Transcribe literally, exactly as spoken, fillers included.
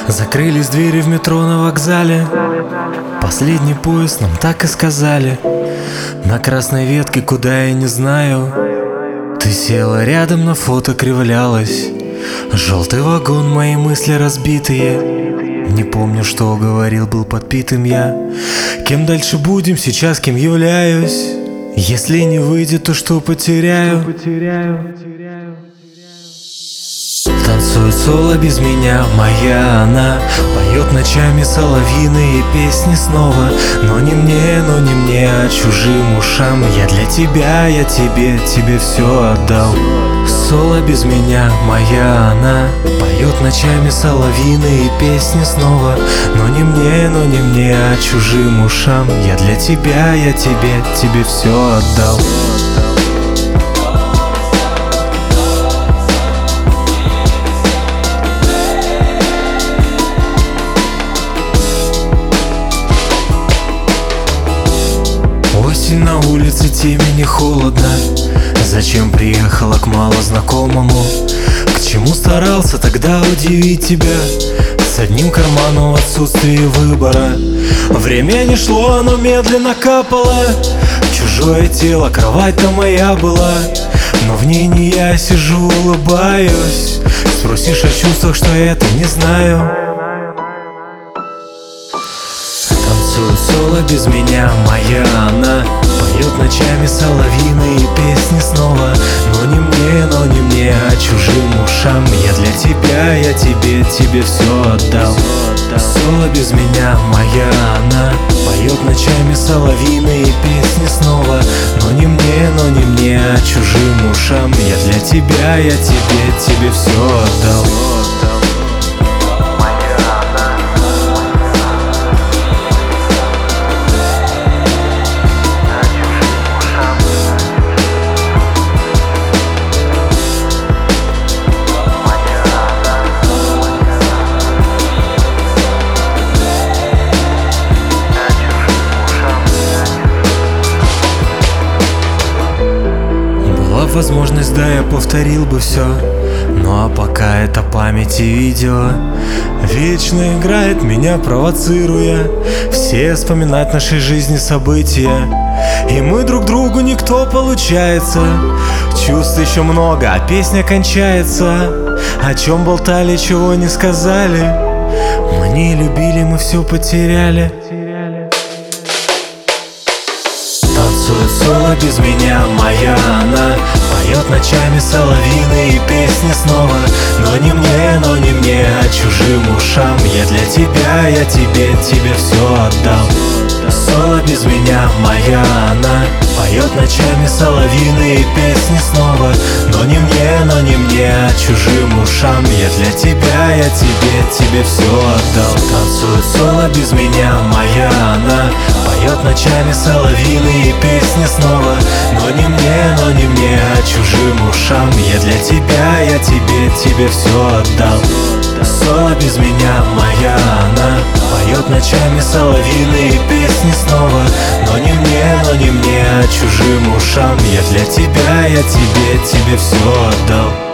Закрылись двери в метро на вокзале. Последний поезд, нам так и сказали. На красной ветке, куда я не знаю. Ты села рядом, на фото кривлялась. Желтый вагон, мои мысли разбитые. Не помню, что говорил, был подпитым я. Кем дальше будем, сейчас кем являюсь. Если не выйдет, то что потеряю? Танцует соло без меня, моя она. Поет ночами соловьиные песни снова. Но не мне, но не мне, а чужим ушам. Я для тебя, я тебе, тебе все отдал. Соло без меня, моя она. Поет ночами соловьиные песни снова. Но не мне, но не мне, а чужим ушам. Я для тебя, я тебе, тебе все отдал. Осень на улице, темени холодно. Зачем приехала к малознакомому? К чему старался тогда удивить тебя? С одним карманом в отсутствии выбора. Время не шло, оно медленно капало. Чужое тело, кровать-то моя была. Но в ней не я сижу, улыбаюсь. Спросишь о чувствах, что я это не знаю. Танцует соло без меня, моя она. Поет ночами соловьиные песни снова. Но не мне, но не мне, а чужим ушам. Я для тебя, я тебе, тебе все отдал. Соло без меня, моя она. Поет ночами соловьиные песни снова. Но не мне, но не мне, а чужим ушам. Я для тебя, я тебе, тебе все отдал. Возможность, да, я повторил бы все. Ну а пока это память и видео. Вечно играет, меня провоцируя. Все вспоминать нашей жизни события. И мы друг другу никто, получается. Чувств еще много, а песня кончается. О чем болтали, чего не сказали. Мы не любили, мы все потеряли. Танцует соло без меня, моя она. Поет ночами соловьиные песни снова. Но не мне, но не мне, а чужим ушам. Я для тебя, я тебе, тебе все отдал. Соло без меня, моя она. Поет ночами соловьиные песни снова. Но не мне, но не мне, а чужим ушам. Я для тебя, я тебе, тебе все отдал. Танцует соло без меня, моя она. Поет ночами соловьиные песни снова. Но не мне, но не мне, а чужим ушам. Я для тебя, я тебе, тебе все отдал. Соло без меня, моя она. Поет ночами соловьиные песни снова. Но не мне, но не мне, а чужим ушам. Я для тебя, я тебе, тебе все отдал.